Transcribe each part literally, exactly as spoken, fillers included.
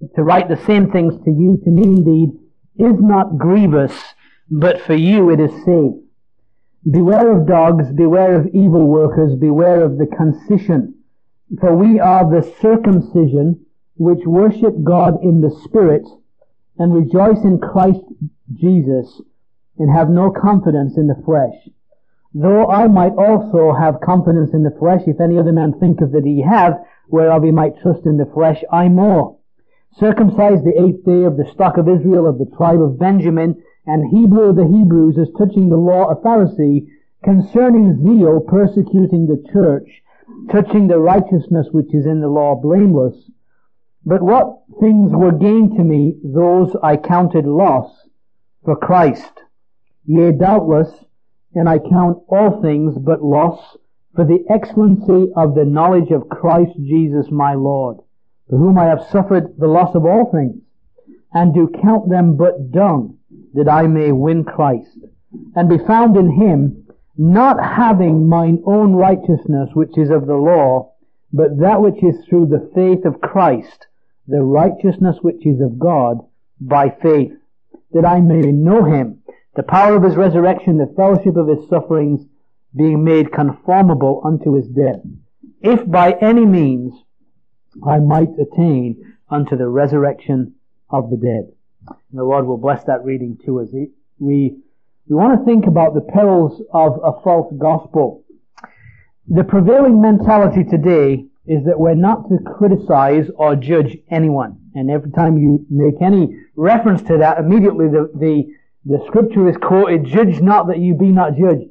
to write the same things to you, to me indeed, is not grievous, but for you it is safe. Beware of dogs, beware of evil workers, beware of the concision. For we are the circumcision, which worship God in the Spirit, and rejoice in Christ Jesus, and have no confidence in the flesh. Though I might also have confidence in the flesh, if any other man thinketh that he hath, whereof he might trust in the flesh, I more. Circumcised the eighth day, of the stock of Israel, of the tribe of Benjamin, and Hebrew of the Hebrews, as touching the law a Pharisee, concerning zeal persecuting the church, touching the righteousness which is in the law blameless. But what things were gain to me, those I counted loss for Christ. Yea, doubtless, and I count all things but loss for the excellency of the knowledge of Christ Jesus my Lord, for whom I have suffered the loss of all things, and do count them but dung, that I may win Christ, and be found in him, not having mine own righteousness which is of the law, but that which is through the faith of Christ, the righteousness which is of God by faith, that I may know him, the power of his resurrection, the fellowship of his sufferings, being made conformable unto his death, if by any means I might attain unto the resurrection of the dead. And the Lord will bless that reading to us. We, we want to think about the perils of a false gospel. The prevailing mentality today is that we're not to criticize or judge anyone. And every time you make any reference to that, immediately the, the, the scripture is quoted, judge not that you be not judged.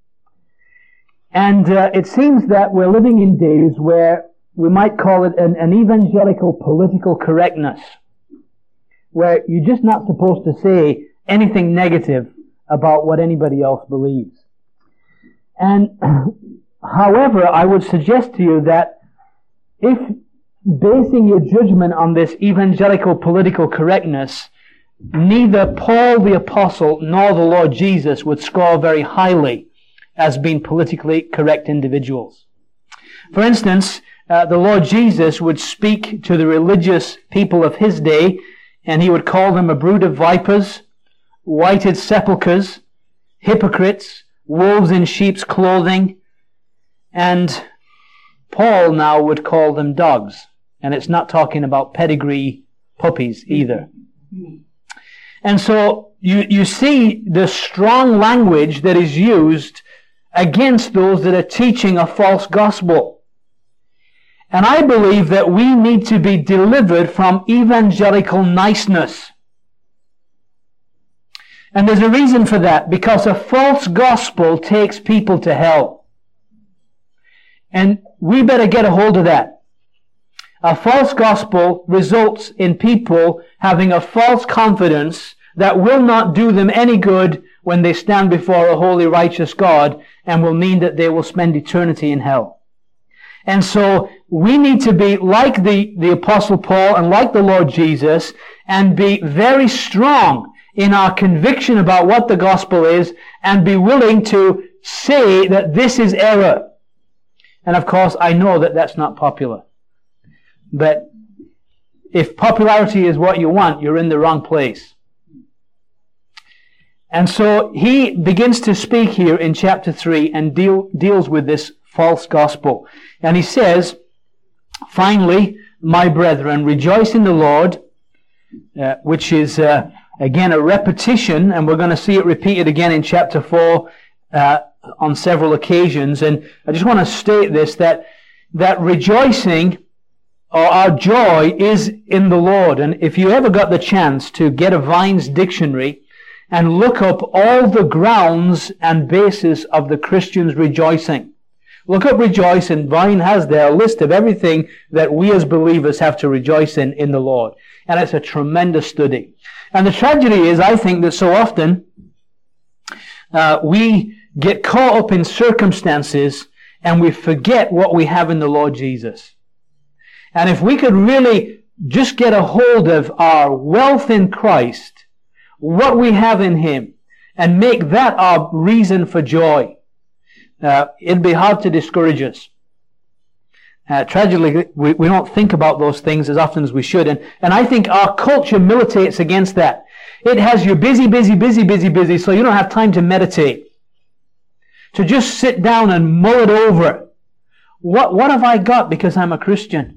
And uh, it seems that we're living in days where we might call it an, an evangelical political correctness, where you're just not supposed to say anything negative about what anybody else believes. And however, I would suggest to you that if basing your judgment on this evangelical political correctness, neither Paul the Apostle nor the Lord Jesus would score very highly as being politically correct individuals. For instance, uh, the Lord Jesus would speak to the religious people of his day, and he would call them a brood of vipers, whited sepulchres, hypocrites, wolves in sheep's clothing, and Paul now would call them dogs. And it's not talking about pedigree puppies either. And so you, you see the strong language that is used against those that are teaching a false gospel. And I believe that we need to be delivered from evangelical niceness. And there's a reason for that, because a false gospel takes people to hell. And we better get a hold of that. A false gospel results in people having a false confidence that will not do them any good when they stand before a holy, righteous God, and will mean that they will spend eternity in hell. And so we need to be like the, the Apostle Paul and like the Lord Jesus, and be very strong in our conviction about what the gospel is, and be willing to say that this is error. And of course, I know that that's not popular. But if popularity is what you want, you're in the wrong place. And so he begins to speak here in chapter three and deal, deals with this false gospel. And he says, finally, my brethren, rejoice in the Lord, uh, which is, uh, again, a repetition, and we're going to see it repeated again in chapter four uh, on several occasions. And I just want to state this, that, that rejoicing or our joy is in the Lord. And if you ever got the chance to get a Vine's dictionary and look up all the grounds and basis of the Christian's rejoicing, look up rejoice, and Vine has there a list of everything that we as believers have to rejoice in in the Lord. And it's a tremendous study. And the tragedy is, I think, that so often uh, we get caught up in circumstances and we forget what we have in the Lord Jesus. And if we could really just get a hold of our wealth in Christ, what we have in Him, and make that our reason for joy, uh, it'd be hard to discourage us. Uh, tragically, we, we don't think about those things as often as we should. And, and I think our culture militates against that. It has you busy, busy, busy, busy, busy, so you don't have time to meditate. To just sit down and mull it over. What, what have I got because I'm a Christian?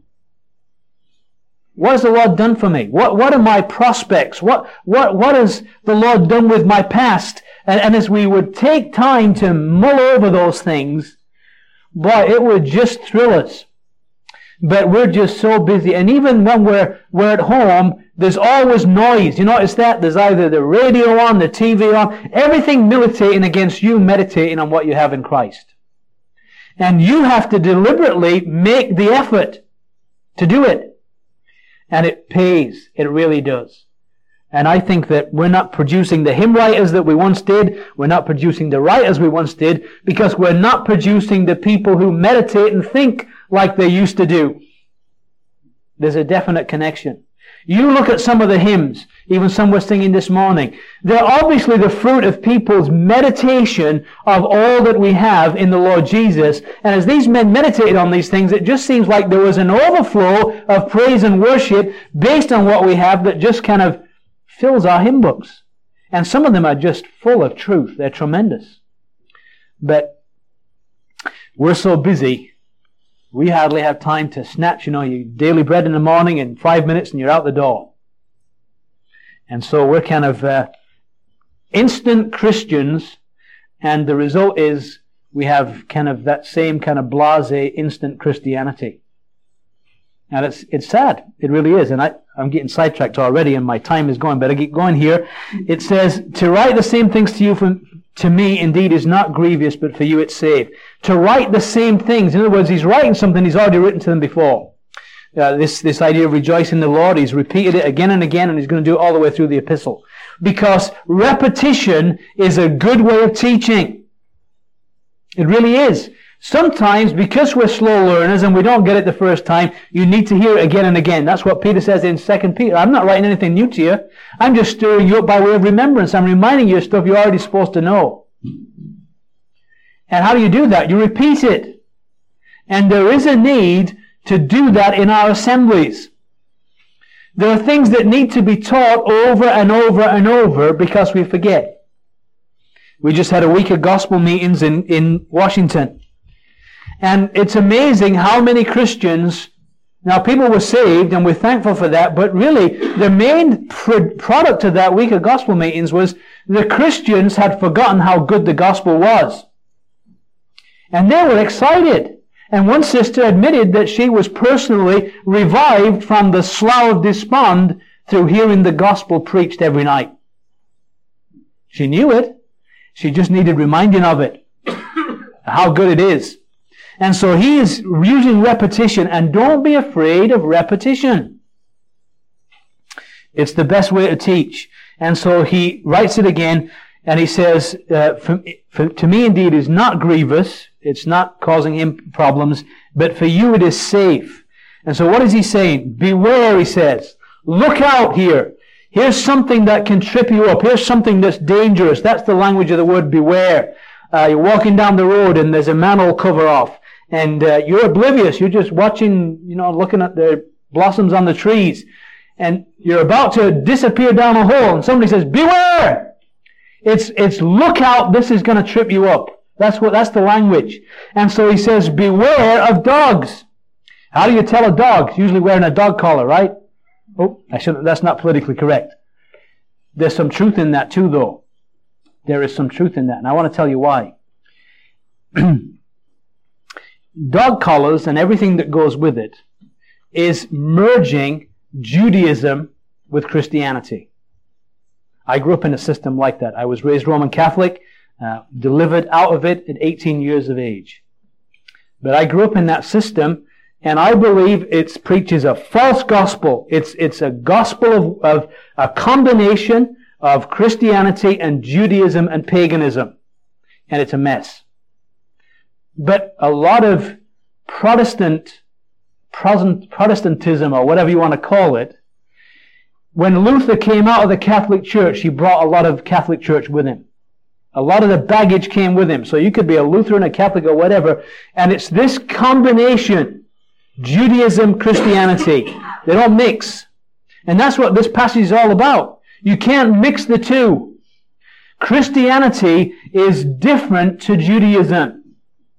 What has the Lord done for me? What, what are my prospects? What, what, what has the Lord done with my past? And, and as we would take time to mull over those things, boy, it would just thrill us. But we're just so busy. And even when we're, we're at home, there's always noise. You notice that? There's either the radio on, the T V on, everything militating against you meditating on what you have in Christ. And you have to deliberately make the effort to do it. And it pays. It really does. And I think that we're not producing the hymn writers that we once did. We're not producing the writers we once did, because we're not producing the people who meditate and think like they used to do. There's a definite connection. You look at some of the hymns, even some we're singing this morning. They're obviously the fruit of people's meditation of all that we have in the Lord Jesus. And as these men meditated on these things, it just seems like there was an overflow of praise and worship based on what we have that just kind of fills our hymn books. And some of them are just full of truth. They're tremendous. But we're so busy, we hardly have time to snatch, you know, your daily bread in the morning in five minutes and you're out the door. And so we're kind of uh, instant Christians, and the result is we have kind of that same kind of blasé instant Christianity. And it's it's sad. It really is. And I, I'm getting sidetracked already and my time is going. Better get going here. It says, to write the same things to you from, to me indeed is not grievous, but for you it's saved. To write the same things. In other words, he's writing something he's already written to them before. Uh, this, this idea of rejoicing in the Lord, he's repeated it again and again, and he's going to do it all the way through the epistle. Because repetition is a good way of teaching. It really is. Sometimes, because we're slow learners and we don't get it the first time, you need to hear it again and again. That's what Peter says in Second Peter. I'm not writing anything new to you. I'm just stirring you up by way of remembrance. I'm reminding you of stuff you're already supposed to know. And how do you do that? You repeat it. And there is a need to do that in our assemblies. There are things that need to be taught over and over and over because we forget. We just had a week of gospel meetings in, in Washington. And it's amazing how many Christians, now people were saved and we're thankful for that, but really the main pr- product of that week of gospel meetings was the Christians had forgotten how good the gospel was. And they were excited. And one sister admitted that she was personally revived from the slough of despond through hearing the gospel preached every night. She knew it. She just needed reminding of it. How good it is. And so he is using repetition, and don't be afraid of repetition. It's the best way to teach. And so he writes it again, and he says, uh, for, for, to me indeed is not grievous, it's not causing him problems, but for you it is safe. And so what is he saying? Beware, he says. Look out here. Here's something that can trip you up. Here's something that's dangerous. That's the language of the word beware. Uh, you're walking down the road and there's a manhole cover off. And uh, you're oblivious. You're just watching, you know, looking at the blossoms on the trees. And you're about to disappear down a hole. And somebody says, beware! It's, it's look out, this is going to trip you up. That's what, that's the language. And so he says, beware of dogs. How do you tell a dog? It's usually wearing a dog collar, right? Oh, I shouldn't, that's not politically correct. There's some truth in that too, though. There is some truth in that. And I want to tell you why. Dog collars and everything that goes with it is merging Judaism with Christianity. I grew up in a system like that. I was raised Roman Catholic, uh, delivered out of it at eighteen years of age. But I grew up in that system, and I believe it preaches a false gospel. It's, it's a gospel of, of a combination of Christianity and Judaism and paganism. And it's a mess. But a lot of Protestant, Protestantism, or whatever you want to call it, when Luther came out of the Catholic Church, he brought a lot of Catholic Church with him. A lot of the baggage came with him. So you could be a Lutheran, a Catholic, or whatever, and it's this combination Judaism, Christianity. They don't mix. And that's what this passage is all about. You can't mix the two. Christianity is different to Judaism.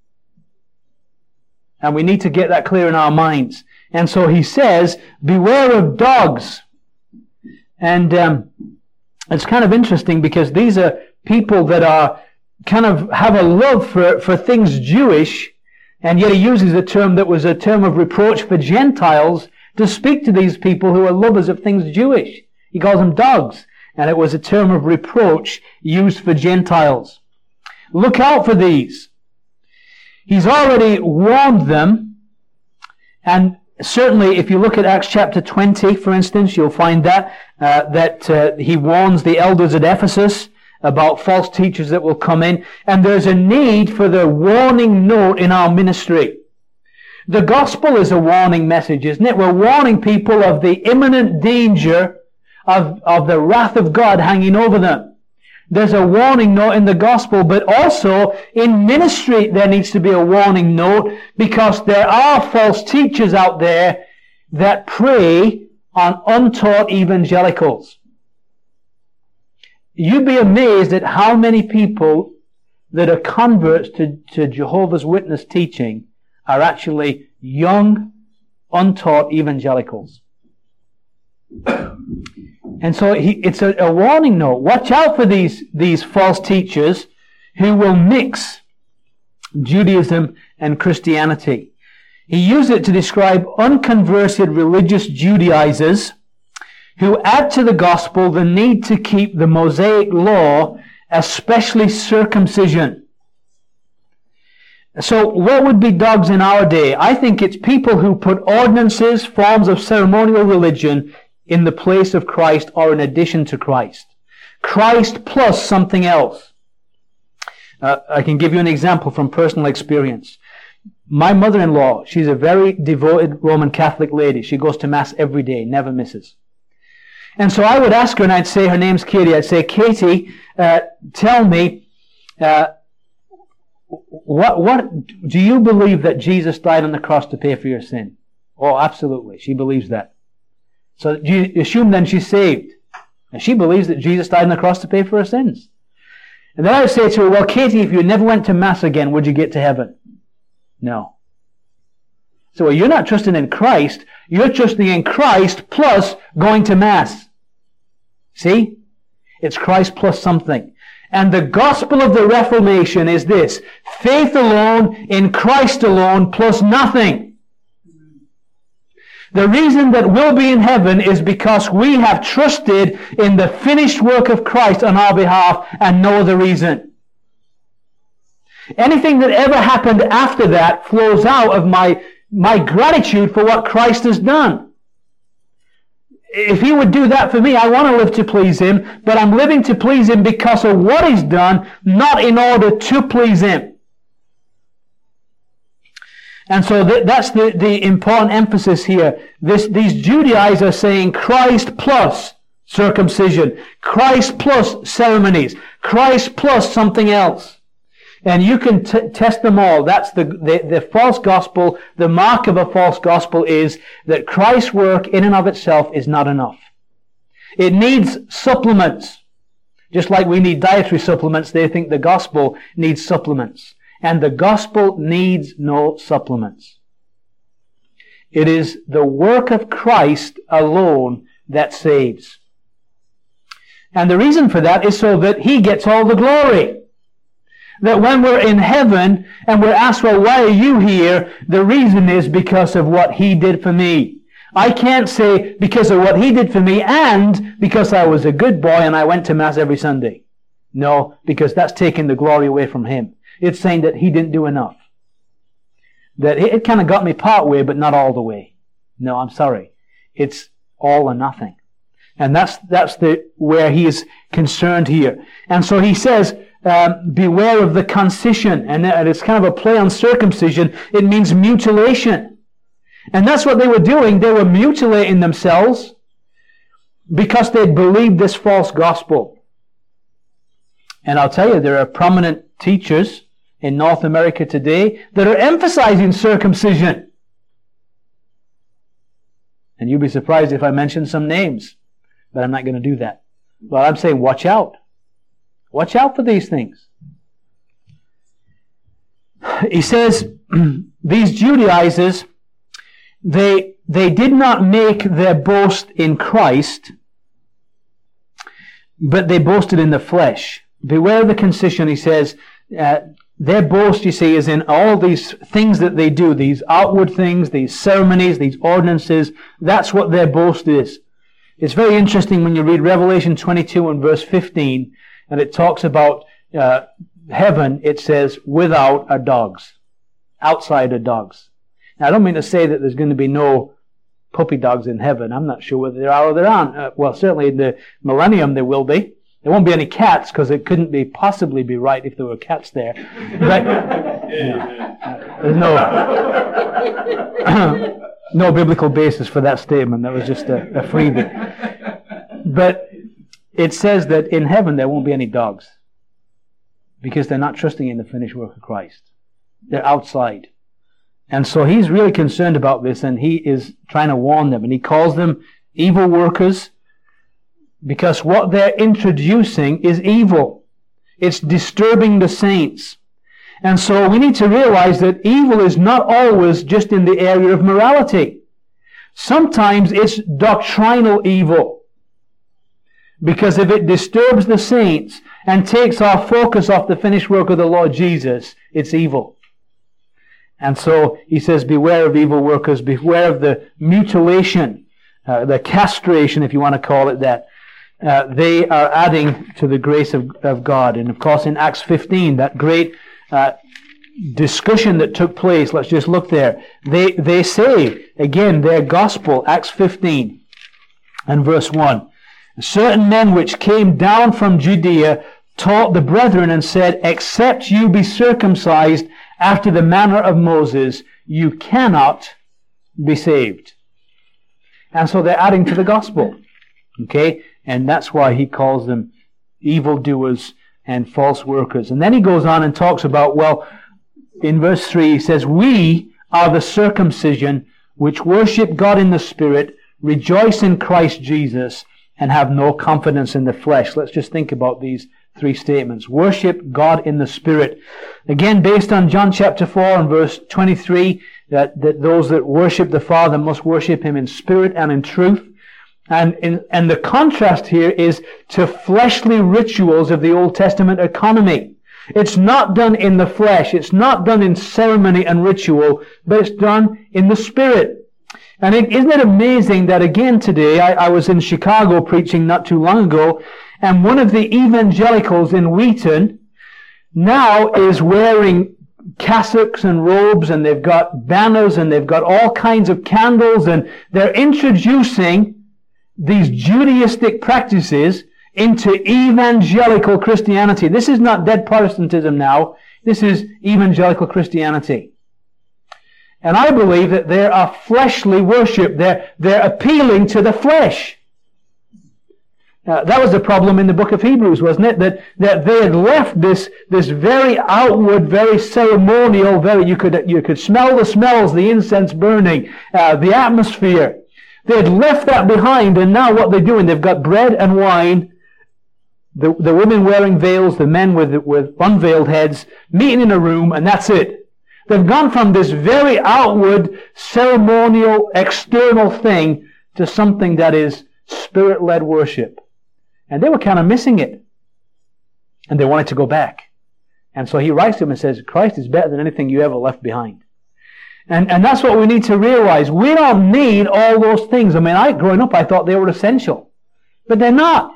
And we need to get that clear in our minds. And so he says, beware of dogs. And um, it's kind of interesting because these are people that are kind of have a love for, for things Jewish, and yet he uses a term that was a term of reproach for Gentiles to speak to these people who are lovers of things Jewish. He calls them dogs, and it was a term of reproach used for Gentiles. Look out for these. He's already warned them, and certainly if you look at Acts chapter twenty, for instance, you'll find that, uh, that uh, he warns the elders at Ephesus about false teachers that will come in, and there's a need for the warning note in our ministry. The gospel is a warning message, isn't it? We're warning people of the imminent danger of, of the wrath of God hanging over them. There's a warning note in the gospel, but also in ministry there needs to be a warning note, because there are false teachers out there that prey on untaught evangelicals. You'd be amazed at how many people that are converts to, to Jehovah's Witness teaching are actually young, untaught evangelicals. And so he, it's a, a warning note. Watch out for these, these false teachers who will mix Judaism and Christianity. He used it to describe unconverted religious Judaizers who add to the gospel the need to keep the Mosaic law, especially circumcision. So what would be dogs in our day? I think it's people who put ordinances, forms of ceremonial religion in the place of Christ or in addition to Christ. Christ plus something else. Uh, I can give you an example from personal experience. My mother-in-law, she's a very devoted Roman Catholic lady. She goes to Mass every day, never misses. And so I would ask her, and I'd say, her name's Katie, I'd say, Katie, uh, tell me, uh, what, what, do you believe that Jesus died on the cross to pay for your sin? Oh, absolutely. She believes that. So you assume then she's saved. And she believes that Jesus died on the cross to pay for her sins. And then I would say to her, well, Katie, if you never went to Mass again, would you get to heaven? No. So well, you're not trusting in Christ. You're trusting in Christ plus going to Mass. See? It's Christ plus something. And the gospel of the Reformation is this: faith alone, in Christ alone, plus nothing. The reason that we'll be in heaven is because we have trusted in the finished work of Christ on our behalf, and no other reason. Anything that ever happened after that flows out of my, my gratitude for what Christ has done. If He would do that for me, I want to live to please Him, but I'm living to please Him because of what He's done, not in order to please Him. And so th- that's the, the important emphasis here. This, these Judaizers are saying Christ plus circumcision, Christ plus ceremonies, Christ plus something else. And you can t- test them all. That's the, the, the false gospel. The mark of a false gospel is that Christ's work in and of itself is not enough. It needs supplements. Just like we need dietary supplements, they think the gospel needs supplements. And the gospel needs no supplements. It is the work of Christ alone that saves. And the reason for that is so that He gets all the glory. That when we're in heaven and we're asked, well, why are you here? The reason is because of what He did for me. I can't say because of what He did for me and because I was a good boy and I went to Mass every Sunday. No, because that's taking the glory away from Him. It's saying that He didn't do enough. That it, it kind of got me part way, but not all the way. No, I'm sorry. It's all or nothing. And that's, that's the, where he is concerned here. And so he says, um, beware of the concision. And it's kind of a play on circumcision. It means mutilation. And that's what they were doing. They were mutilating themselves because they believed this false gospel. And I'll tell you, there are prominent teachers in North America today that are emphasizing circumcision. And you'll be surprised if I mention some names. But I'm not going to do that. Well, I'm saying watch out. Watch out for these things. He says, these Judaizers, they, they did not make their boast in Christ, but they boasted in the flesh. Beware of the concision, he says. Uh, their boast, you see, is in all these things that they do, these outward things, these ceremonies, these ordinances. That's what their boast is. It's very interesting when you read Revelation twenty-two and verse fifteen, and it talks about uh, heaven. It says, without are dogs. Outside are dogs. Now, I don't mean to say that there's going to be no puppy dogs in heaven. I'm not sure whether there are or there aren't. Uh, well, certainly in the millennium there will be. There won't be any cats, because it couldn't be possibly be right if there were cats there. But, yeah, there's no no biblical basis for that statement. That was just a, a freebie. But it says that in heaven there won't be any dogs, because they're not trusting in the finished work of Christ. They're outside. And so he's really concerned about this, and he is trying to warn them. And he calls them evil workers, because what they're introducing is evil. It's disturbing the saints. And so we need to realize that evil is not always just in the area of morality. Sometimes it's doctrinal evil. Because if it disturbs the saints and takes our focus off the finished work of the Lord Jesus, it's evil. And so he says, beware of evil workers, beware of the mutilation, uh, the castration, if you want to call it that. Uh, they are adding to the grace of, of God. And of course in Acts fifteen, that great uh, discussion that took place, let's just look there. They, they say, again, their gospel, Acts fifteen and verse one. Certain men which came down from Judea taught the brethren and said, except you be circumcised after the manner of Moses, you cannot be saved. And so they're adding to the gospel. Okay? And that's why he calls them evildoers and false workers. And then he goes on and talks about, well, in verse three, he says, we are the circumcision which worship God in the Spirit, rejoice in Christ Jesus, and have no confidence in the flesh. Let's just think about these three statements. Worship God in the Spirit. Again, based on John chapter four and verse twenty-three, that, that those that worship the Father must worship Him in spirit and in truth. And, in, and the contrast here is to fleshly rituals of the Old Testament economy. It's not done in the flesh. It's not done in ceremony and ritual, but it's done in the Spirit. And it, isn't it amazing that again today, I, I was in Chicago preaching not too long ago, and one of the evangelicals in Wheaton now is wearing cassocks and robes, and they've got banners, and they've got all kinds of candles, and they're introducing these Judaistic practices into evangelical Christianity. This is not dead Protestantism now. This is evangelical Christianity. And I believe that there are fleshly worship. They're, they're appealing to the flesh. Uh, that was the problem in the book of Hebrews, wasn't it? That, that they had left this, this very outward, very ceremonial, very, you could, you could smell the smells, the incense burning, uh, the atmosphere. They had left that behind, and now what they're doing, they've got bread and wine, the, the women wearing veils, the men with, with unveiled heads, meeting in a room, and that's it. They've gone from this very outward, ceremonial, external thing to something that is Spirit-led worship. And they were kind of missing it. And they wanted to go back. And so he writes to them and says, Christ is better than anything you ever left behind. And, and that's what we need to realize. We don't need all those things. I mean, I, growing up, I thought they were essential. But they're not.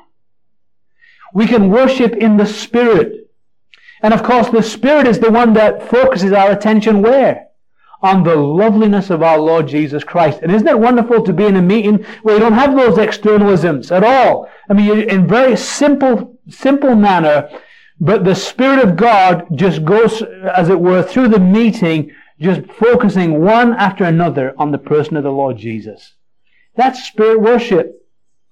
We can worship in the Spirit. And of course, the Spirit is the one that focuses our attention where? On the loveliness of our Lord Jesus Christ. And isn't it wonderful to be in a meeting where you don't have those externalisms at all? I mean, in very simple, simple manner, but the Spirit of God just goes, as it were, through the meeting, just focusing one after another on the person of the Lord Jesus. That's Spirit worship.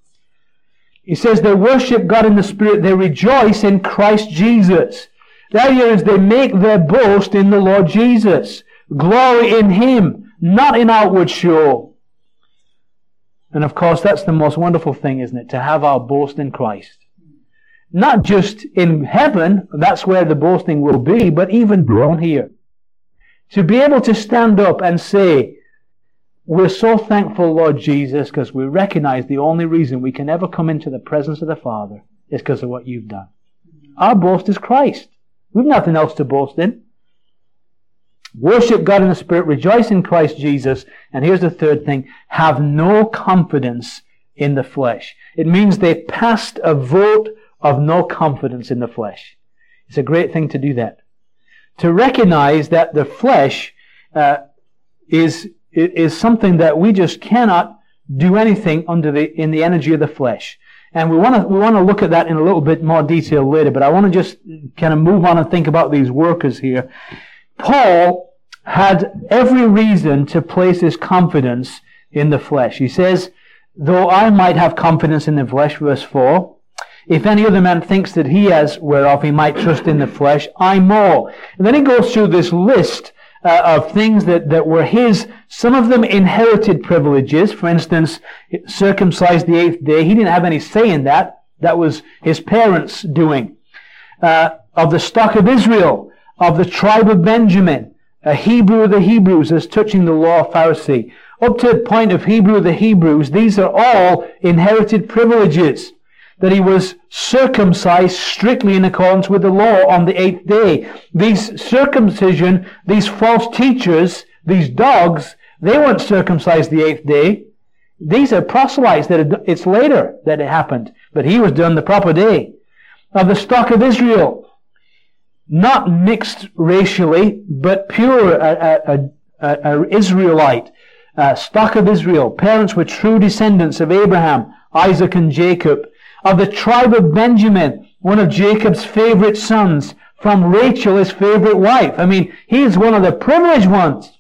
He says they worship God in the Spirit. They rejoice in Christ Jesus. The idea is they make their boast in the Lord Jesus. Glory in Him, not in outward show. And of course, that's the most wonderful thing, isn't it? To have our boast in Christ. Not just in heaven, that's where the boasting will be, but even down here. To be able to stand up and say, we're so thankful, Lord Jesus, because we recognize the only reason we can ever come into the presence of the Father is because of what you've done. Our boast is Christ. We've nothing else to boast in. Worship God in the Spirit, rejoice in Christ Jesus, and here's the third thing, have no confidence in the flesh. It means they passed a vote of no confidence in the flesh. It's a great thing to do that. To recognize that the flesh uh, is is something that we just cannot do anything under the in the energy of the flesh. And we want to we want to look at that in a little bit more detail later, but I want to just kind of move on and think about these workers here. Paul had every reason to place his confidence in the flesh. He says, though I might have confidence in the flesh, verse four, if any other man thinks that he has whereof he might trust in the flesh, I more. And then he goes through this list uh, of things that, that were his, some of them inherited privileges. For instance, circumcised the eighth day. He didn't have any say in that. That was his parents' doing. Uh, of the stock of Israel, of the tribe of Benjamin, a Hebrew of the Hebrews, as touching the law of Pharisee. Up to the point of Hebrew of the Hebrews, these are all inherited privileges. That he was circumcised strictly in accordance with the law on the eighth day. These circumcision, these false teachers, these dogs, they weren't circumcised the eighth day. These are proselytes. That it's later that it happened. But he was done the proper day. Of the stock of Israel, not mixed racially, but pure a, a, a, a Israelite. Uh, stock of Israel. Parents were true descendants of Abraham, Isaac, and Jacob. Of the tribe of Benjamin, one of Jacob's favorite sons, from Rachel, his favorite wife. I mean, he is one of the privileged ones.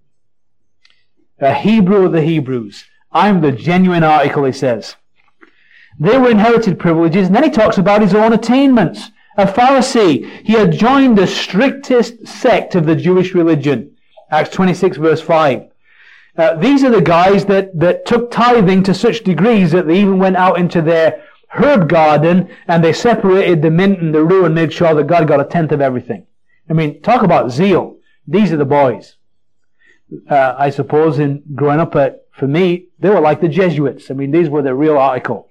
A Hebrew of the Hebrews. I'm the genuine article, he says. They were inherited privileges, and then he talks about his own attainments. A Pharisee. He had joined the strictest sect of the Jewish religion. Acts twenty-six, verse five. Uh, these are the guys that, that took tithing to such degrees that they even went out into their herb garden and they separated the mint and the rue and made sure that God got a tenth of everything. I mean, talk about zeal. These are the boys. Uh, I suppose in growing up, at, for me, they were like the Jesuits. I mean, these were the real article.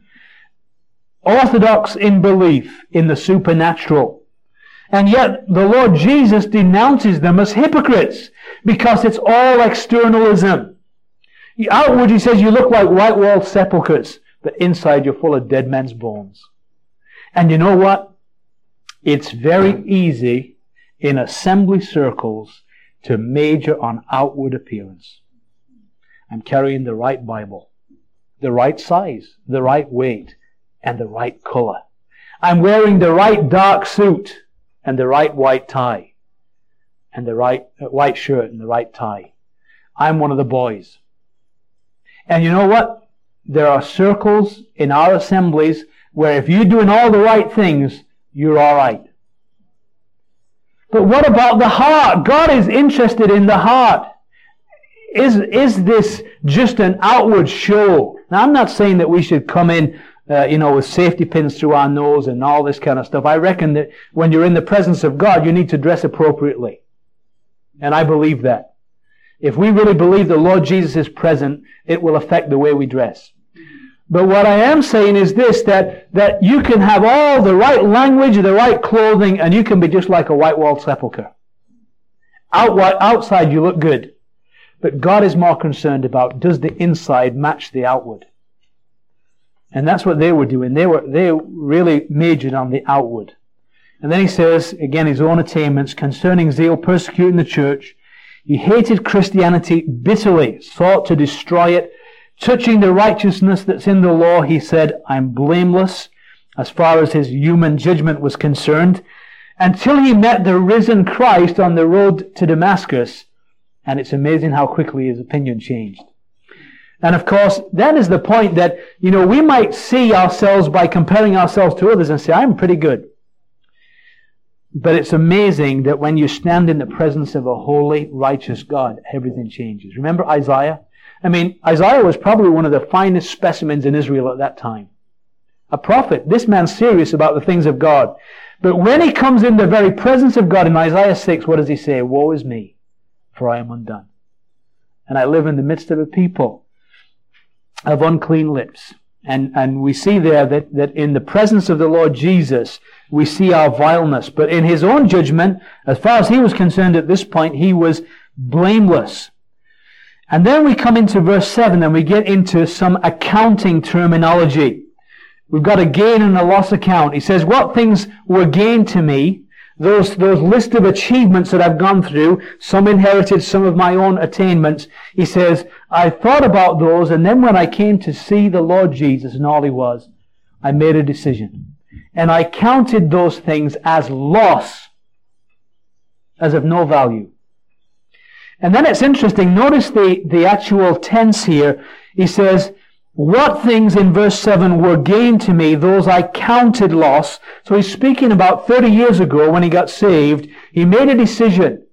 Orthodox in belief in the supernatural. And yet the Lord Jesus denounces them as hypocrites because it's all externalism. Outward, he says, you look like white-walled sepulchres, but inside you're full of dead men's bones. And you know what? It's very easy in assembly circles to major on outward appearance. I'm carrying the right Bible, the right size, the right weight, and the right color. I'm wearing the right dark suit and the right white tie and the right uh, white shirt and the right tie. I'm one of the boys. And you know what? There are circles in our assemblies where if you're doing all the right things, you're all right. But what about the heart? God is interested in the heart. Is, is this just an outward show? Now, I'm not saying that we should come in Uh, you know, with safety pins through our nose and all this kind of stuff. I reckon that when you're in the presence of God, you need to dress appropriately. And I believe that. If we really believe the Lord Jesus is present, it will affect the way we dress. But what I am saying is this, that, that you can have all the right language, the right clothing, and you can be just like a white-walled sepulcher. Out, outside you look good. But God is more concerned about, does the inside match the outward? And that's what they were doing. They were they really majored on the outward. And then he says, again, his own attainments, concerning zeal, persecuting the church. He hated Christianity bitterly, sought to destroy it. Touching the righteousness that's in the law, he said, I'm blameless as far as his human judgment was concerned, until he met the risen Christ on the road to Damascus. And it's amazing how quickly his opinion changed. And of course, that is the point that, you know, we might see ourselves by comparing ourselves to others and say, I'm pretty good. But it's amazing that when you stand in the presence of a holy, righteous God, everything changes. Remember Isaiah? I mean, Isaiah was probably one of the finest specimens in Israel at that time. A prophet. This man's serious about the things of God. But when he comes in the very presence of God in Isaiah six, what does he say? Woe is me, for I am undone. And I live in the midst of a people of unclean lips. And, and we see there that, that in the presence of the Lord Jesus, we see our vileness. But in his own judgment, as far as he was concerned at this point, he was blameless. And then we come into verse seven and we get into some accounting terminology. We've got a gain and a loss account. He says, what things were gained to me, those, those list of achievements that I've gone through, some inherited, some of my own attainments. He says, I thought about those, and then when I came to see the Lord Jesus and all he was, I made a decision. And I counted those things as loss, as of no value. And then it's interesting, notice the, the actual tense here. He says, what things in verse seven were gained to me, those I counted loss. So he's speaking about thirty years ago when he got saved. He made a decision.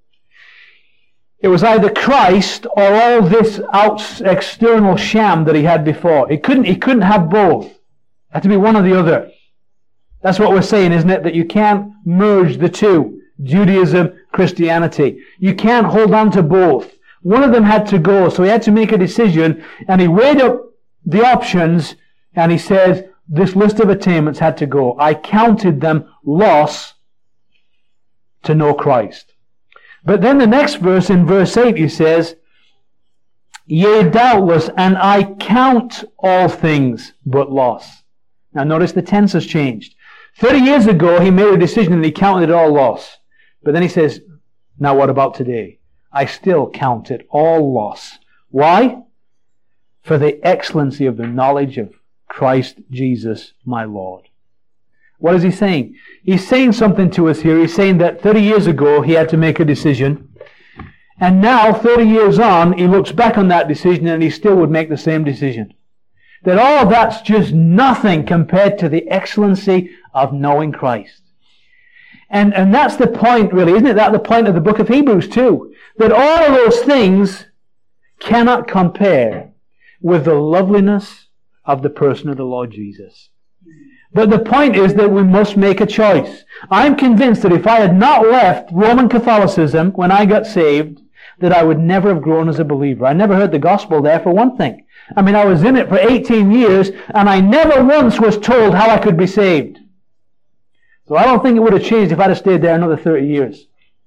It was either Christ or all this out, external sham that he had before. He couldn't, he couldn't have both. It had to be one or the other. That's what we're saying, isn't it? That you can't merge the two. Judaism, Christianity. You can't hold on to both. One of them had to go, so he had to make a decision, and he weighed up the options, and he says, this list of attainments had to go. I counted them loss to know Christ. But then the next verse, in verse eight, he says, yea, doubtless, and I count all things but loss. Now notice the tense has changed. Thirty years ago, he made a decision and he counted it all loss. But then he says, now what about today? I still count it all loss. Why? For the excellency of the knowledge of Christ Jesus my Lord. What is he saying? He's saying something to us here. He's saying that thirty years ago he had to make a decision. And now, thirty years on, he looks back on that decision and he still would make the same decision. That all of that's just nothing compared to the excellency of knowing Christ. And, and that's the point, really, isn't it? That's the point of the book of Hebrews, too. That all of those things cannot compare with the loveliness of the person of the Lord Jesus. But the point is that we must make a choice. I'm convinced that if I had not left Roman Catholicism when I got saved, that I would never have grown as a believer. I never heard the gospel there, for one thing. I mean, I was in it for eighteen years, and I never once was told how I could be saved. So I don't think it would have changed if I'd have stayed there another thirty years.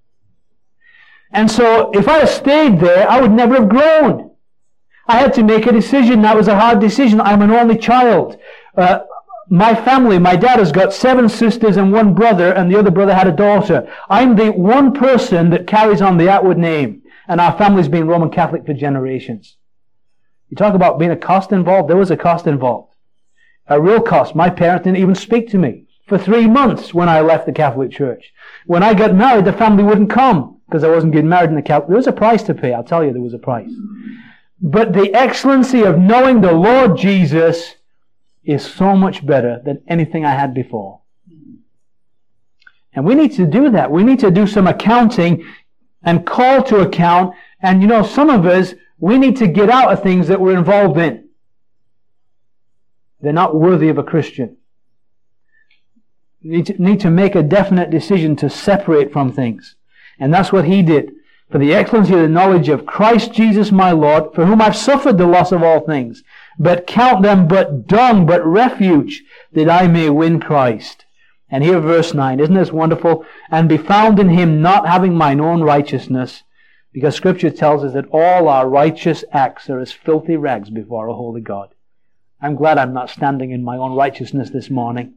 And so, if I had stayed there, I would never have grown. I had to make a decision. That was a hard decision. I'm an only child. Uh, my family, my dad has got seven sisters and one brother, and the other brother had a daughter. I'm the one person that carries on the Atwood name, and our family's been Roman Catholic for generations. You talk about being a cost involved. There was a cost involved. A real cost. My parents didn't even speak to me for three months when I left the Catholic Church. When I got married, the family wouldn't come because I wasn't getting married in the Catholic. There was a price to pay. I'll tell you, there was a price. But the excellency of knowing the Lord Jesus is so much better than anything I had before. And we need to do that. We need to do some accounting and call to account. And you know, some of us, we need to get out of things that we're involved in. They're not worthy of a Christian. We need to, need to make a definite decision to separate from things. And that's what he did. For the excellency of the knowledge of Christ Jesus my Lord, for whom I've suffered the loss of all things, but count them but dung, but refuge, that I may win Christ. And here verse nine, isn't this wonderful? And be found in him, not having mine own righteousness, because Scripture tells us that all our righteous acts are as filthy rags before a holy God. I'm glad I'm not standing in my own righteousness this morning.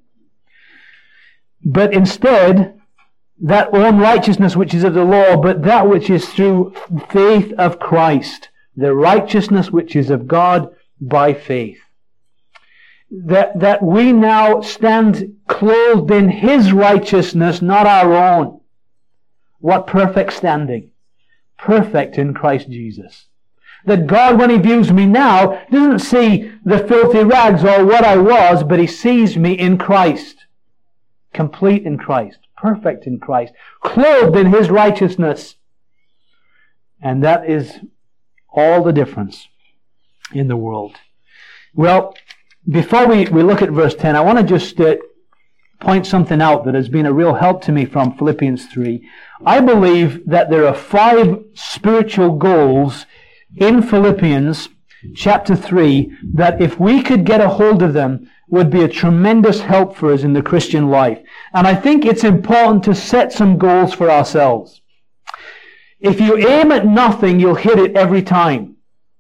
But instead, that own righteousness which is of the law, but that which is through faith of Christ, the righteousness which is of God by faith. That, that we now stand clothed in his righteousness, not our own. What perfect standing. Perfect in Christ Jesus. That God, when he views me now, doesn't see the filthy rags or what I was, but he sees me in Christ. Complete in Christ. Perfect in Christ. Clothed in his righteousness. And that is all the difference. in the world. Well, before we, we look at verse ten, I want to just uh, point something out that has been a real help to me from Philippians three. I believe that there are five spiritual goals in Philippians chapter three that if we could get a hold of them would be a tremendous help for us in the Christian life. And I think it's important to set some goals for ourselves. If you aim at nothing, you'll hit it every time.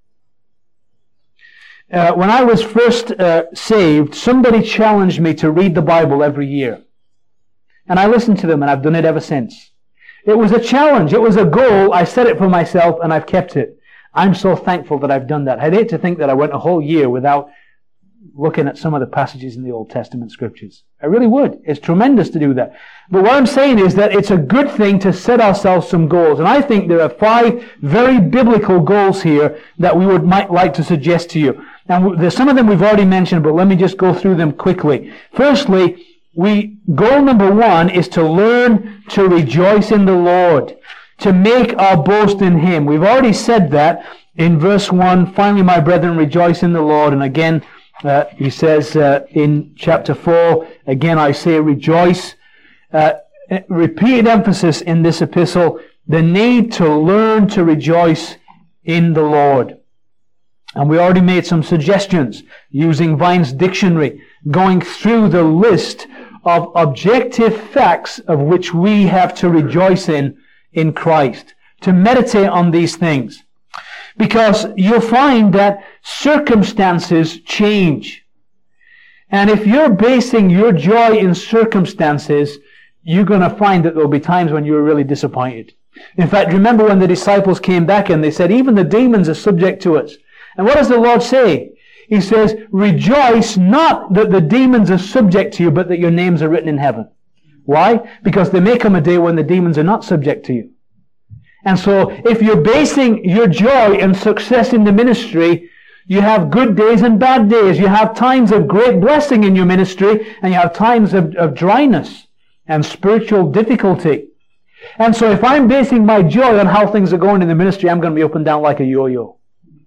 Uh, when I was first uh, saved, somebody challenged me to read the Bible every year. And I listened to them, and I've done it ever since. It was a challenge. It was a goal. I set it for myself, and I've kept it. I'm so thankful that I've done that. I'd hate to think that I went a whole year without looking at some of the passages in the Old Testament scriptures. I really would. It's tremendous to do that. But what I'm saying is that it's a good thing to set ourselves some goals. And I think there are five very biblical goals here that we would might like to suggest to you. And there's some of them we've already mentioned, but let me just go through them quickly. Firstly, we goal number one is to learn to rejoice in the Lord, to make our boast in Him. We've already said that in verse one. Finally, my brethren, rejoice in the Lord. And again, uh, he says uh, in chapter four, again I say rejoice. Uh, repeated emphasis in this epistle, the need to learn to rejoice in the Lord. And we already made some suggestions using Vine's dictionary, going through the list of objective facts of which we have to rejoice in in Christ, to meditate on these things. Because you'll find that circumstances change. And if you're basing your joy in circumstances, you're going to find that there'll be times when you're really disappointed. In fact, remember when the disciples came back and they said, even the demons are subject to us. And what does the Lord say? He says, rejoice not that the demons are subject to you, but that your names are written in heaven. Why? Because there may come a day when the demons are not subject to you. And so, if you're basing your joy and success in the ministry, you have good days and bad days. You have times of great blessing in your ministry, and you have times of, of dryness and spiritual difficulty. And so, if I'm basing my joy on how things are going in the ministry, I'm going to be up and down like a yo-yo.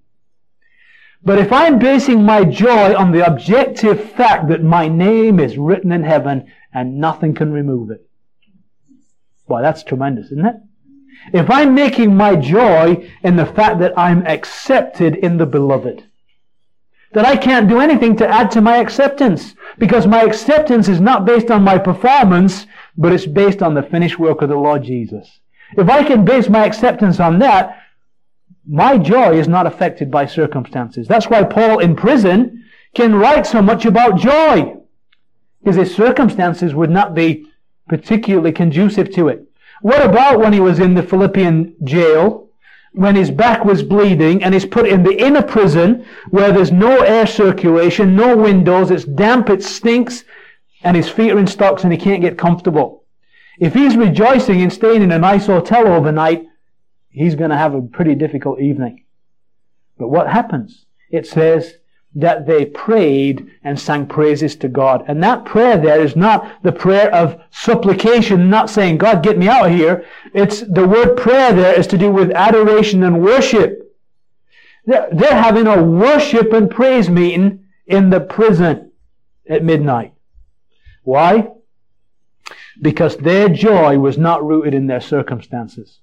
But if I'm basing my joy on the objective fact that my name is written in heaven and nothing can remove it, well, that's tremendous, isn't it? If I'm making my joy in the fact that I'm accepted in the beloved, that I can't do anything to add to my acceptance, because my acceptance is not based on my performance, but it's based on the finished work of the Lord Jesus. If I can base my acceptance on that, my joy is not affected by circumstances. That's why Paul in prison can write so much about joy, because his circumstances would not be particularly conducive to it. What about when he was in the Philippian jail, when his back was bleeding and he's put in the inner prison where there's no air circulation, no windows, it's damp, it stinks, and his feet are in stocks and he can't get comfortable? If he's rejoicing in staying in a nice hotel overnight, he's going to have a pretty difficult evening. But what happens? It says that they prayed and sang praises to God. And that prayer there is not the prayer of supplication, not saying, God, get me out of here. It's the word prayer there is to do with adoration and worship. They're, they're having a worship and praise meeting in the prison at midnight. Why? Because their joy was not rooted in their circumstances,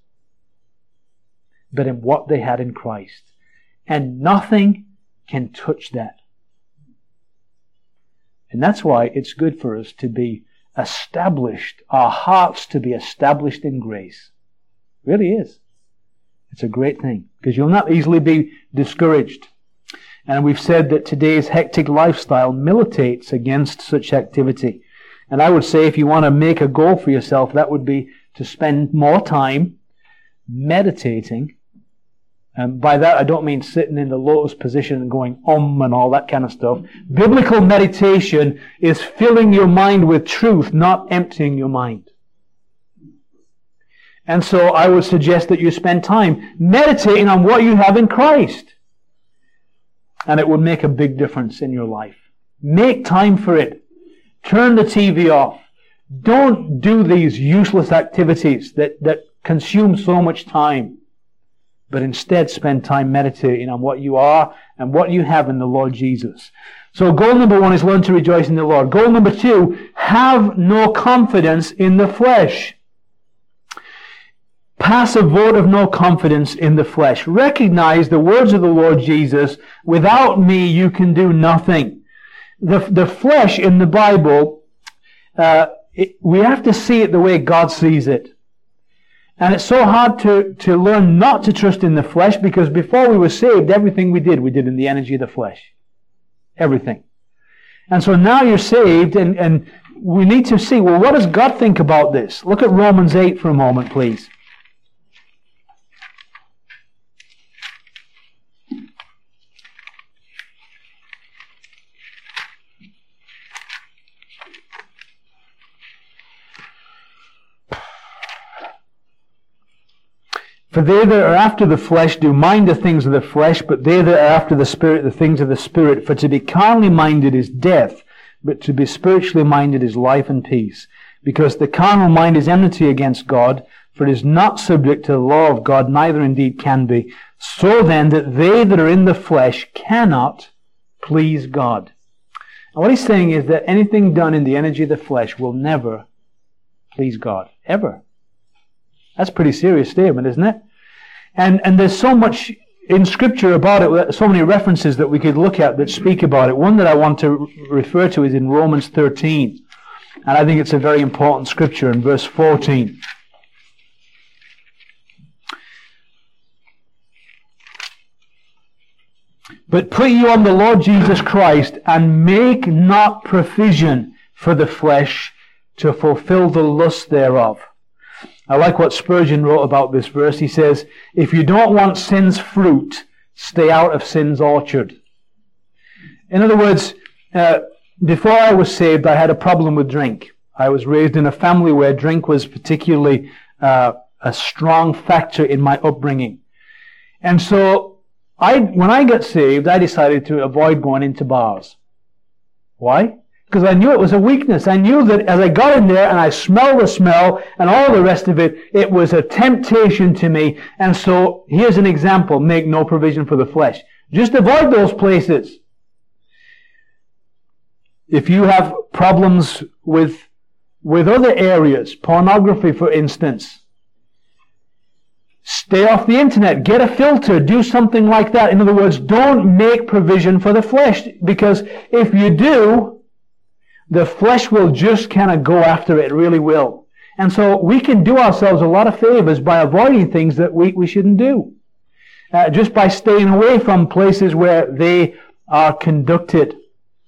but in what they had in Christ. And nothing can touch that. And that's why it's good for us to be established, our hearts to be established in grace. It really is. It's a great thing, because you'll not easily be discouraged. And we've said that today's hectic lifestyle militates against such activity. And I would say if you want to make a goal for yourself, that would be to spend more time meditating. And by that, I don't mean sitting in the lotus position and going om and all that kind of stuff. Biblical meditation is filling your mind with truth, not emptying your mind. And so I would suggest that you spend time meditating on what you have in Christ. And it will make a big difference in your life. Make time for it. Turn the T V off. Don't do these useless activities that, that consume so much time. but instead spend time meditating on what you are and what you have in the Lord Jesus. So goal number one is learn to rejoice in the Lord. Goal number two, have no confidence in the flesh. Pass a vote of no confidence in the flesh. Recognize the words of the Lord Jesus, without me you can do nothing. The, the flesh in the Bible, uh, it, we have to see it the way God sees it. And it's so hard to, to learn not to trust in the flesh, because before we were saved, everything we did, we did in the energy of the flesh. Everything. And so now you're saved, and, and we need to see, well, what does God think about this? Look at Romans eight for a moment, please. For they that are after the flesh do mind the things of the flesh, but they that are after the Spirit the things of the Spirit. For to be carnally minded is death, but to be spiritually minded is life and peace. Because the carnal mind is enmity against God, for it is not subject to the law of God, neither indeed can be. So then that they that are in the flesh cannot please God. And what he's saying is that anything done in the energy of the flesh will never please God. Ever. That's a pretty serious statement, isn't it? And and there's so much in Scripture about it, so many references that we could look at that speak about it. One that I want to refer to is in Romans thirteen. And I think it's a very important Scripture in verse fourteen. But put you on the Lord Jesus Christ, and make not provision for the flesh to fulfill the lust thereof. I like what Spurgeon wrote about this verse. He says, if you don't want sin's fruit, stay out of sin's orchard. In other words, uh, before I was saved, I had a problem with drink. I was raised in a family where drink was particularly uh, a strong factor in my upbringing. And so, I, when I got saved, I decided to avoid going into bars. Why? Because I knew it was a weakness. I knew that as I got in there and I smelled the smell and all the rest of it, it was a temptation to me. And so, here's an example. Make no provision for the flesh. Just avoid those places. If you have problems with, with other areas, pornography for instance, stay off the internet. Get a filter. Do something like that. In other words, don't make provision for the flesh. Because if you do, the flesh will just kind of go after it. It really will. And so we can do ourselves a lot of favors by avoiding things that we, we shouldn't do. Uh, just by staying away from places where they are conducted.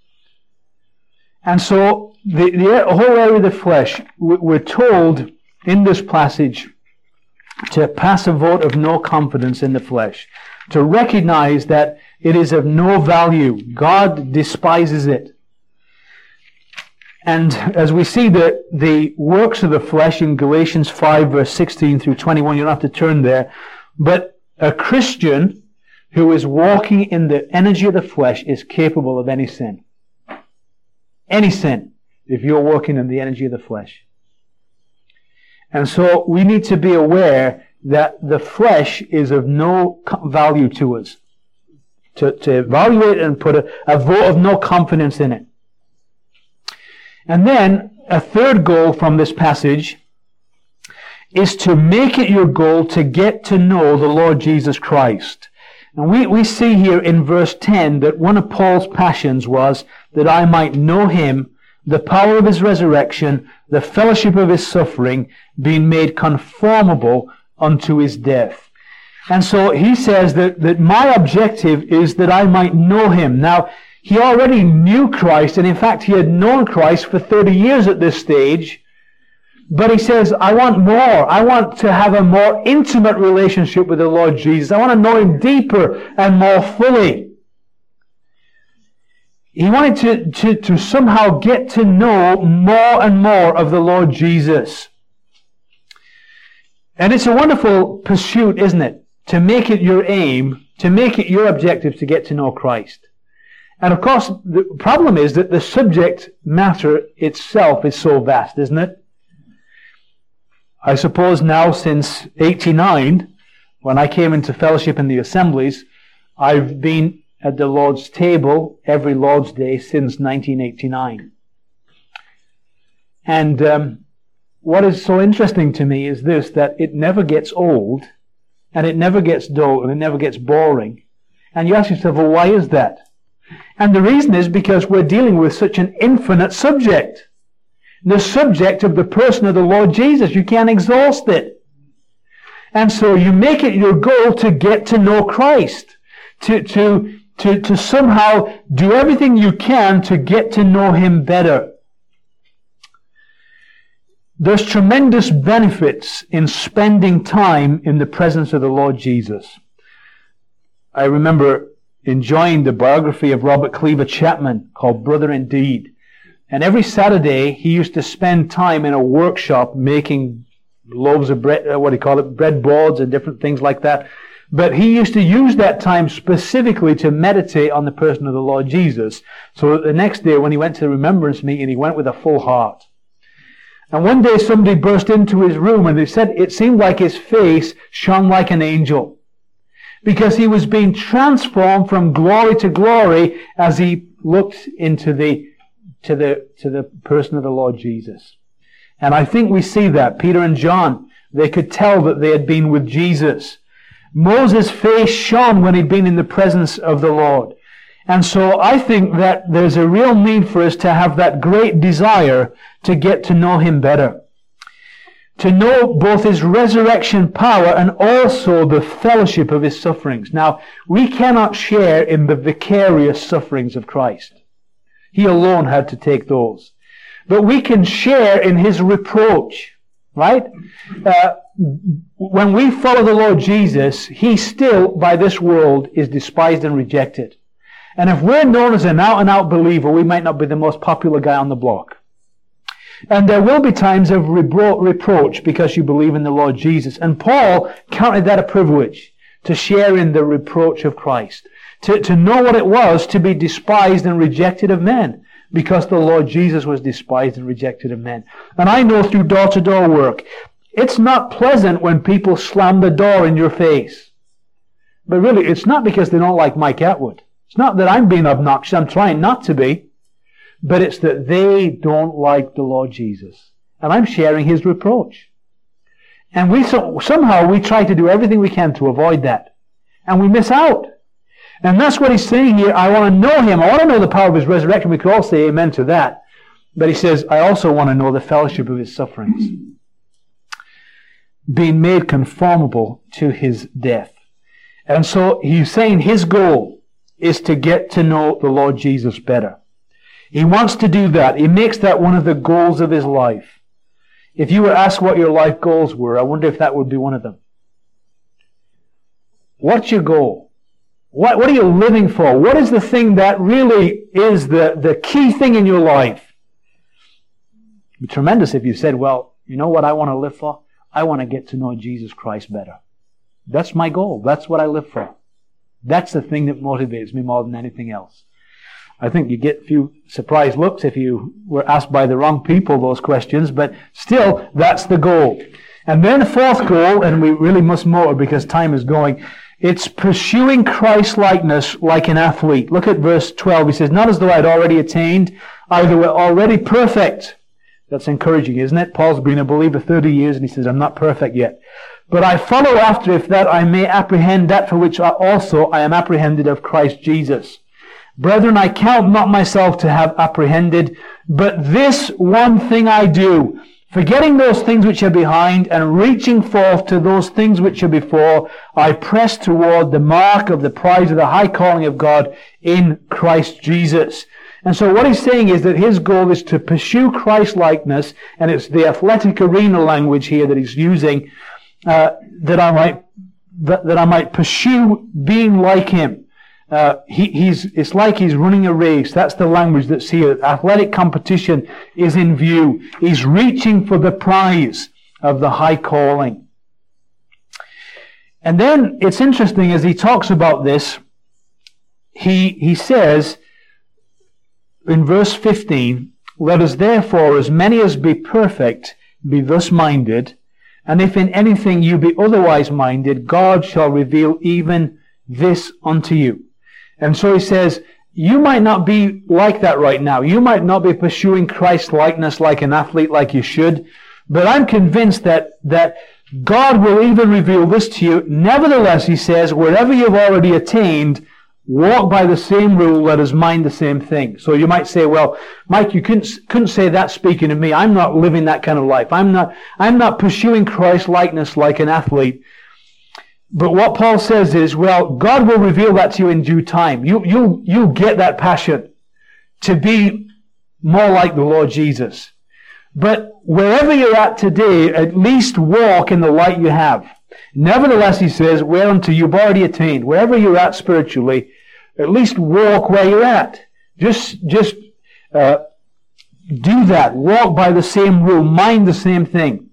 And so the, the whole area of the flesh, we're told in this passage to pass a vote of no confidence in the flesh. To recognize that it is of no value. God despises it. And as we see the, the works of the flesh in Galatians five verse sixteen through twenty-one, you don't have to turn there. But a Christian who is walking in the energy of the flesh is capable of any sin. Any sin, if you're working in the energy of the flesh. And so we need to be aware that the flesh is of no value to us. To, to evaluate and put a, a vote of no confidence in it. And then, a third goal from this passage is to make it your goal to get to know the Lord Jesus Christ. And we, we see here in verse ten that one of Paul's passions was that I might know Him, the power of His resurrection, the fellowship of His suffering, being made conformable unto His death. And so he says that, that my objective is that I might know Him. Now, he already knew Christ, and in fact he had known Christ for thirty years at this stage. But he says, I want more. I want to have a more intimate relationship with the Lord Jesus. I want to know Him deeper and more fully. He wanted to, to, to somehow get to know more and more of the Lord Jesus. And it's a wonderful pursuit, isn't it? To make it your aim, to make it your objective to get to know Christ. And of course, the problem is that the subject matter itself is so vast, isn't it? I suppose now since eighty-nine, When I came into fellowship in the assemblies, I've been at the Lord's table every Lord's Day since nineteen eighty-nine. And um, what is so interesting to me is this, that it never gets old, and it never gets dull, and it never gets boring. And you ask yourself, well, why is that? And the reason is because we're dealing with such an infinite subject. The subject of the person of the Lord Jesus. You can't exhaust it. And so you make it your goal to get to know Christ. To, to, to, to somehow do everything you can to get to know Him better. There's tremendous benefits in spending time in the presence of the Lord Jesus. I remember enjoying the biography of Robert Cleaver Chapman called Brother Indeed. And every Saturday he used to spend time in a workshop making loaves of bread, what do you call it, bread boards and different things like that. But he used to use that time specifically to meditate on the person of the Lord Jesus. So the next day when he went to the remembrance meeting, he went with a full heart. And one day somebody burst into his room and they said it seemed like his face shone like an angel. Because he was being transformed from glory to glory as he looked into the, to the, to the person of the Lord Jesus. And I think we see that. Peter and John, they could tell that they had been with Jesus. Moses' face shone when he'd been in the presence of the Lord. And so I think that there's a real need for us to have that great desire to get to know Him better. To know both His resurrection power and also the fellowship of His sufferings. Now, we cannot share in the vicarious sufferings of Christ. He alone had to take those. But we can share in His reproach, right? Uh, when we follow the Lord Jesus, He still, by this world, is despised and rejected. And if we're known as an out-and-out believer, we might not be the most popular guy on the block. And there will be times of repro- reproach because you believe in the Lord Jesus. And Paul counted that a privilege to share in the reproach of Christ. To, to know what it was to be despised and rejected of men. Because the Lord Jesus was despised and rejected of men. And I know through door-to-door work, it's not pleasant when people slam the door in your face. But really, it's not because they don't like Mike Atwood. It's not that I'm being obnoxious, I'm trying not to be, but it's that they don't like the Lord Jesus. And I'm sharing His reproach. And we so, somehow we try to do everything we can to avoid that. And we miss out. And that's what he's saying here. I want to know Him. I want to know the power of His resurrection. We could all say amen to that. But he says, I also want to know the fellowship of His sufferings. Being made conformable to His death. And so he's saying his goal is to get to know the Lord Jesus better. He wants to do that. He makes that one of the goals of his life. If you were asked what your life goals were, I wonder if that would be one of them. What's your goal? What, what are you living for? What is the thing that really is the, the key thing in your life? It would be tremendous if you said, well, you know what I want to live for? I want to get to know Jesus Christ better. That's my goal. That's what I live for. That's the thing that motivates me more than anything else. I think you get a few surprised looks if you were asked by the wrong people those questions, but still, that's the goal. And then the fourth goal, and we really must motor because time is going, it's pursuing Christ-likeness like an athlete. Look at verse twelve. He says, not as though I'd already attained, either were already perfect. That's encouraging, isn't it? Paul's been a believer thirty years, and he says, I'm not perfect yet. But I follow after, if that I may apprehend that for which I also I am apprehended of Christ Jesus. Brethren, I count not myself to have apprehended, but this one thing I do, forgetting those things which are behind, and reaching forth to those things which are before, I press toward the mark of the prize of the high calling of God in Christ Jesus. And so what he's saying is that his goal is to pursue Christ-likeness, and it's the athletic arena language here that he's using, uh, that I might that, that I might pursue being like him. Uh, he, he's, it's like he's running a race. That's the language that's here. Athletic competition is in view. He's reaching for the prize of the high calling. And then it's interesting as he talks about this, he, he says in verse fifteen, let us therefore, as many as be perfect, be thus minded, And if in anything you be otherwise minded, God shall reveal even this unto you. And so he says, you might not be like that right now. You might not be pursuing Christ's likeness like an athlete like you should. But I'm convinced that, that God will even reveal this to you. Nevertheless, he says, wherever you've already attained, walk by the same rule, let us mind the same thing. So you might say, well, Mike, you couldn't, couldn't say that speaking of me. I'm not living that kind of life. I'm not, I'm not pursuing Christ's likeness like an athlete. But what Paul says is, well, God will reveal that to you in due time. You, you, you get that passion to be more like the Lord Jesus. But wherever you're at today, at least walk in the light you have. Nevertheless, he says, whereunto you've already attained, wherever you're at spiritually, at least walk where you're at. Just, just uh, do that. Walk by the same rule. Mind the same thing.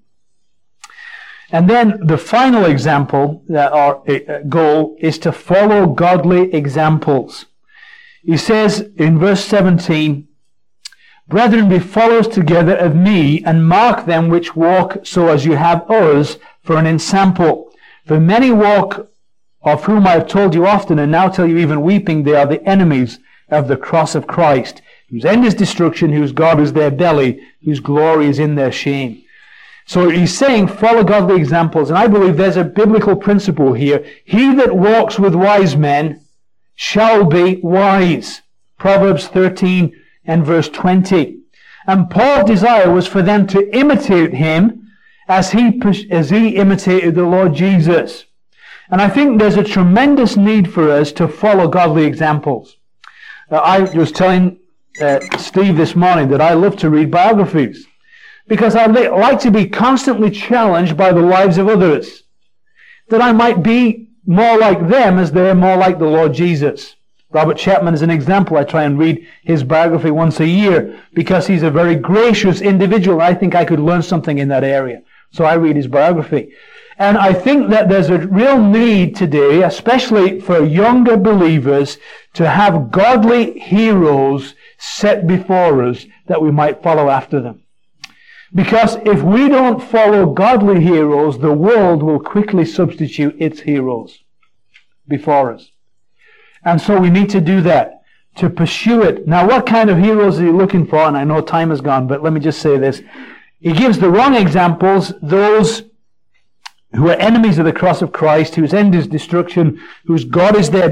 And then the final example, that our uh, goal, is to follow godly examples. He says in verse seventeen, brethren, be followers together of me, and mark them which walk so as you have us for an ensample. For many walk, of whom I have told you often, and now tell you even weeping, they are the enemies of the cross of Christ, whose end is destruction, whose God is their belly, whose glory is in their shame. So he's saying, follow godly examples, and I believe there's a biblical principle here. He that walks with wise men shall be wise. Proverbs thirteen and verse twenty. And Paul's desire was for them to imitate him as he, as he imitated the Lord Jesus. And I think there's a tremendous need for us to follow godly examples. Uh, I was telling uh, Steve this morning that I love to read biographies because I li- like to be constantly challenged by the lives of others, that I might be more like them as they're more like the Lord Jesus. Robert Chapman is an example. I try and read his biography once a year because he's a very gracious individual. I think I could learn something in that area. So I read his biography. And I think that there's a real need today, especially for younger believers, to have godly heroes set before us that we might follow after them. Because if we don't follow godly heroes, the world will quickly substitute its heroes before us. And so we need to do that, to pursue it. Now, what kind of heroes are you looking for? And I know time has gone, but let me just say this. He gives the wrong examples, those who are enemies of the cross of Christ, whose end is destruction, whose God is their